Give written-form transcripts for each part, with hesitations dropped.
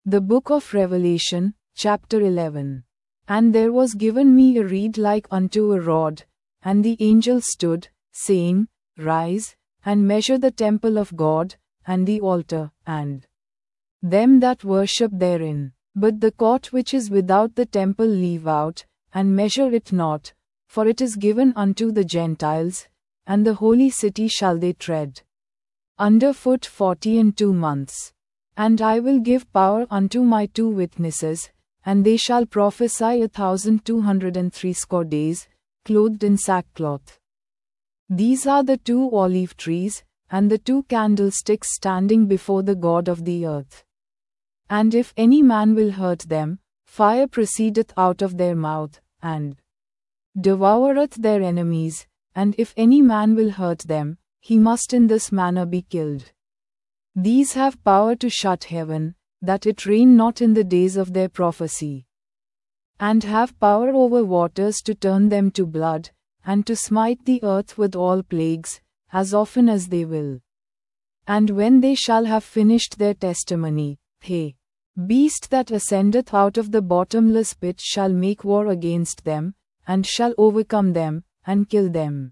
The Book of Revelation, chapter 11. And there was given me a reed like unto a rod, and the angel stood, saying, Rise, and measure the temple of God, and the altar, and them that worship therein. But the court which is without the temple leave out, and measure it not, for it is given unto the Gentiles, and the holy city shall they tread under foot 42 months. And I will give power unto my 2 witnesses, and they shall prophesy 1260 days, clothed in sackcloth. These are the 2 olive trees, and the 2 candlesticks standing before the God of the earth. And if any man will hurt them, fire proceedeth out of their mouth, and devoureth their enemies, and if any man will hurt them, he must in this manner be killed. These have power to shut heaven, that it rain not in the days of their prophecy. And have power over waters to turn them to blood, and to smite the earth with all plagues, as often as they will. And when they shall have finished their testimony, the beast that ascendeth out of the bottomless pit shall make war against them, and shall overcome them, and kill them.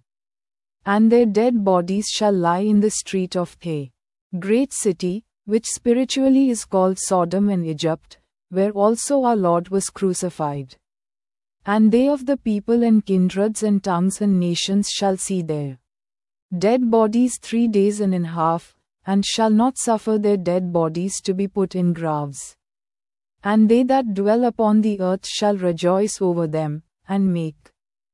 And their dead bodies shall lie in the street of the great city, which spiritually is called Sodom and Egypt, where also our Lord was crucified. And they of the people and kindreds and tongues and nations shall see their dead bodies 3 days and a half, and shall not suffer their dead bodies to be put in graves. And they that dwell upon the earth shall rejoice over them, and make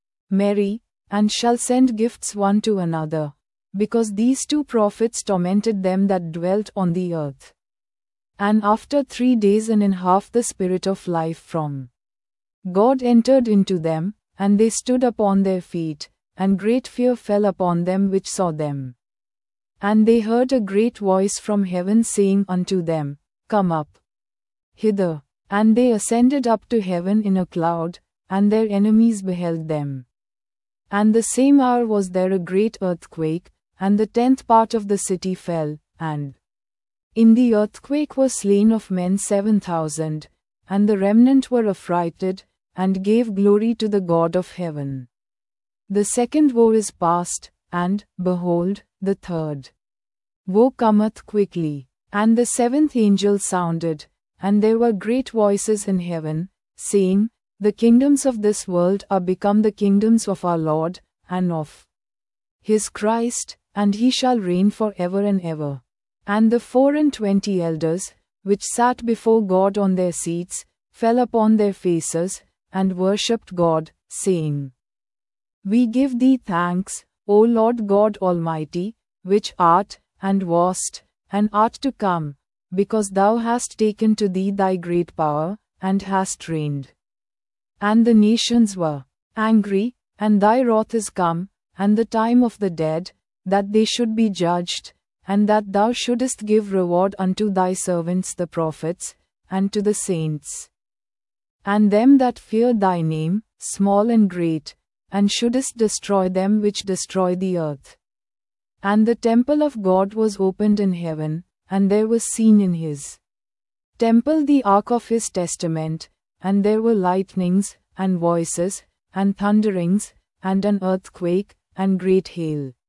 merry, and shall send gifts one to another, because these 2 prophets tormented them that dwelt on the earth. And after 3 days and a half the Spirit of life from God entered into them, and they stood upon their feet, and great fear fell upon them which saw them. And they heard a great voice from heaven saying unto them, Come up hither. And they ascended up to heaven in a cloud, and their enemies beheld them. And the same hour was there a great earthquake, and the 10th part of the city fell, and in the earthquake were slain of men 7,000, and the remnant were affrighted, and gave glory to the God of heaven. The second woe is past, and, behold, the third woe cometh quickly. And the 7th angel sounded, and there were great voices in heaven, saying, The kingdoms of this world are become the kingdoms of our Lord, and of his Christ, and he shall reign for ever and ever. And the 24 elders, which sat before God on their seats, fell upon their faces, and worshipped God, saying, We give thee thanks, O Lord God Almighty, which art, and wast, and art to come, because thou hast taken to thee thy great power, and hast reigned. And the nations were angry, and thy wrath is come, and the time of the dead, that they should be judged, and that thou shouldest give reward unto thy servants the prophets, and to the saints, and them that fear thy name, small and great, and shouldest destroy them which destroy the earth. And the temple of God was opened in heaven, and there was seen in his temple the ark of his testament, and there were lightnings, and voices, and thunderings, and an earthquake, and great hail.